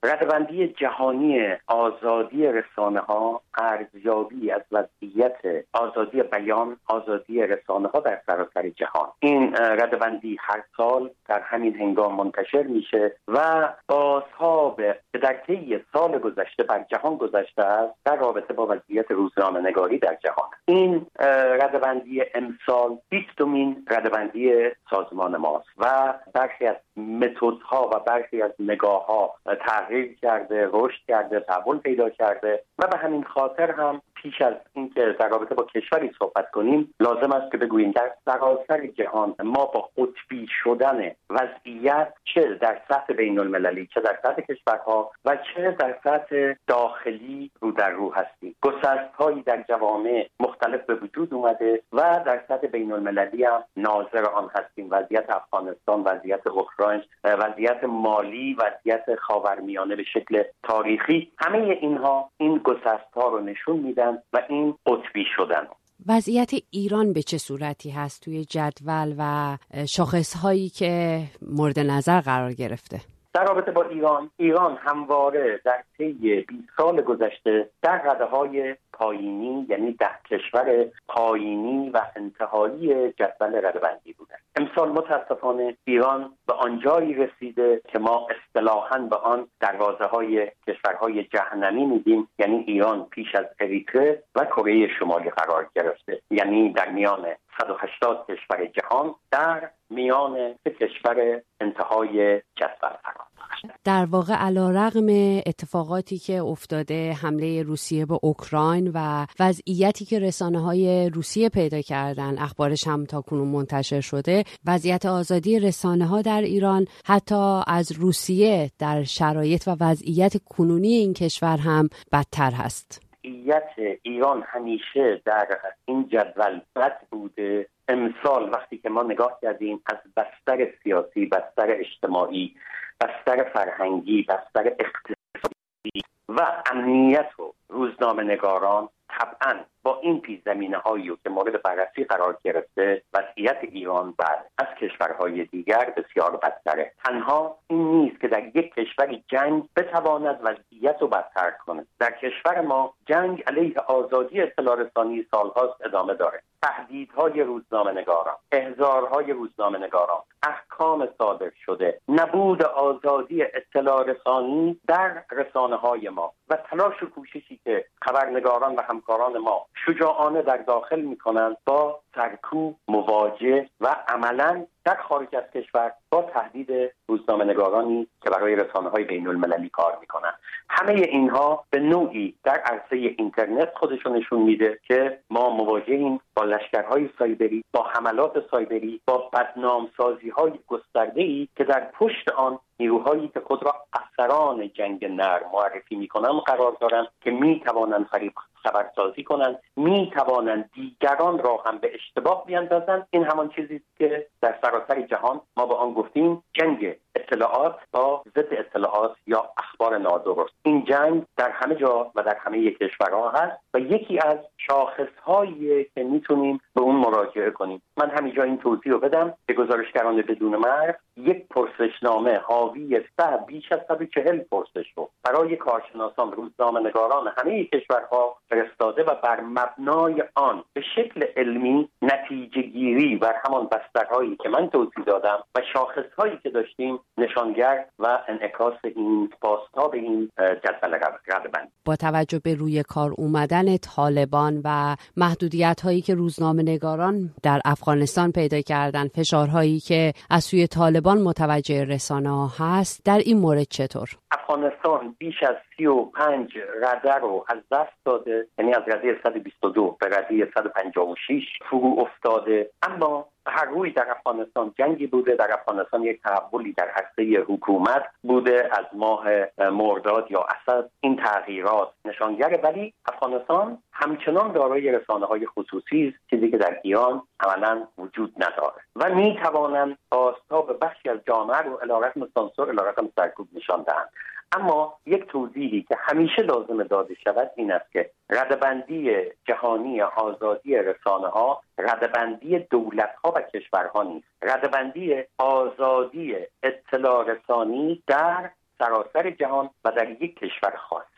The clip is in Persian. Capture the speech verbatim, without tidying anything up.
ردبندی جهانی آزادی رسانه‌ها ارزیابی از وضعیت آزادی بیان، آزادی رسانه‌ها در سراسر جهان. این ردبندی هر سال در همین هنگام منتشر میشه و بازها به در طی سال گذشته بر جهان گذشته است در رابطه با وضعیت روزنامه‌نگاری در جهان. این ردبندی امسال بیستمین ردبندی سازمان ماست و برخی از متدها و برخی از نگاه‌ها تغییر کرده، رشد کرده، تحول پیدا کرده و به همین خاطر هم پیش از اینکه در رابطه با کشوری صحبت کنیم لازم است که بگوییم در سراسر جهان ما با قطبی شدن وضعیت چه در سطح بین المللی چه در سطح کشورها و چه در سطح داخلی رو در رو هستیم. گسست‌هایی در جوامع مختلف به وجود اومده و در سطح بین المللی هم ناظر آن هستیم. وضعیت افغانستان، وضعیت اوکراین، وضعیت مالی، وضعیت خاورمیانه به شکل تاریخی، همه اینها این گسست‌ها رو نشون میدن و این قطبی شدن. وضعیت ایران به چه صورتی هست توی جدول و شاخص‌هایی که مورد نظر قرار گرفته؟ در رابطه با ایران، ایران همواره در طی بیست سال گذشته در رده‌های پایینی، یعنی ده کشور پایینی و انتهایی جدول ردبندی بوده. امسال متاسفانه ایران به آنجایی رسیده که ما اصطلاحاً به آن دروازه‌های کشورهای جهنمی میگیم، یعنی ایران پیش از اریتره و کره شمالی قرار گرفته، یعنی در میان صد و هشتاد کشور جهان در میان سه کشور انتهای جدول قرار داشته. در واقع علیرغم اتفاقاتی که افتاده، حمله روسیه به اوکراین و وضعیتی که رسانه‌های روسیه پیدا کردن، اخبارش هم تا کنون منتشر شده، وضعیت آزادی رسانه‌ها در ایران حتی از روسیه در شرایط و وضعیت کنونی این کشور هم بدتر هست. وضعیت ایران همیشه در این جدول بد بوده. امسال وقتی که ما نگاه کردیم از بستر سیاسی، بستر اجتماعی، بستر فرهنگی، بستر اقتصادی و امنیت و روزنامه نگاران، طبعاً با این پیش زمینه هایی که مورد بررسی قرار گرفته وضعیت ایران بعد از کشورهای دیگر بسیار بدتره. تنها این نیست که در یک کشوری جنگ بتواند وضعیت رو بدتر کنه. در کشور ما جنگ علیه آزادی اطلاع رسانی سالهاست ادامه داره. تهدیدهای روزنامه نگاران، احضارهای روزنامه نگاران، احکام صادر شده، نبود آزادی اطلاع رسانی در رسانه های ما و تلاش و کوششی که خبرنگاران و همکاران ما شجاعانه در داخل میکنند با سرکوب مواجه و عملاً در خارج از کشور با تهدید روزنامه نگارانی که برای رسانه های بین المللی کار میکنن. همه اینها به نوعی در عرصه اینترنت خودشون نشون میده که ما مواجهیم با لشکرهای سایبری، با حملات سایبری، با بدنامسازی های گسترده‌ای که در پشت آن نیروهایی که خود را افسران جنگ نرم معرفی میکنن قرار دارند که میتوانند فریب خبرسازی کنند، میتوانند دیگران را هم به اشتباه بیاندازند. این همان چیزی است که در سراسر جهان ما با آن گفتیم جنگ اطلاعات با ضد اطلاعات یا اخبار نادرست. این جنگ در همه جا و در همه کشورها هست و یکی از شاخصهایی که میتونیم به اون مراجعه کنیم. من همینجا این توضیح رو بدم که گزارشگران بدون مرز یک پرسشنامه حاوی صد بیش از صد و چهل پرسش رو برای کارشناسان، روزنامه‌نگاران همه کشورها فرستاده و بر مبنای آن به شکل علمی نتیجه گیری بر همان بسترهایی که من توضیح دادم و شاخصهایی که داشتیم نشانگر و انعکاس این بازتاب این جدول ردبندی. با توجه به روی کار اومدن طالبان و محدودیت‌هایی که روزنامه‌نگاران در افغانستان پیدا کردن، فشارهایی که از سوی طالبان متوجه رسانه‌ها هست، در این مورد چطور؟ افغانستان بیش از سی و پنج رده رو از دست داده، یعنی از رده صد و بیست و دو به رده صد و پنجاه و شش فرو افتاده. اما هر روی در افغانستان جنگی بوده، در افغانستان یک تحولی در عرصه حکومت بوده از ماه مرداد یا اسد. این تغییرات نشانگر، ولی افغانستان همچنان دارای رسانه‌های خصوصی است، چیزی که در ایران عملاً وجود نداره و می‌توانند بازتاب بخشی از جامعه رو علیرغم سانسور، علیرغم سرکوب نشان دهند. اما یک توضیحی که همیشه لازم داده شود این است که ردبندی جهانی آزادی رسانه‌ها ردبندی دولت‌ها و کشورها نیست. ردبندی آزادی اطلاع رسانی در سراسر جهان و در یک کشور خاص.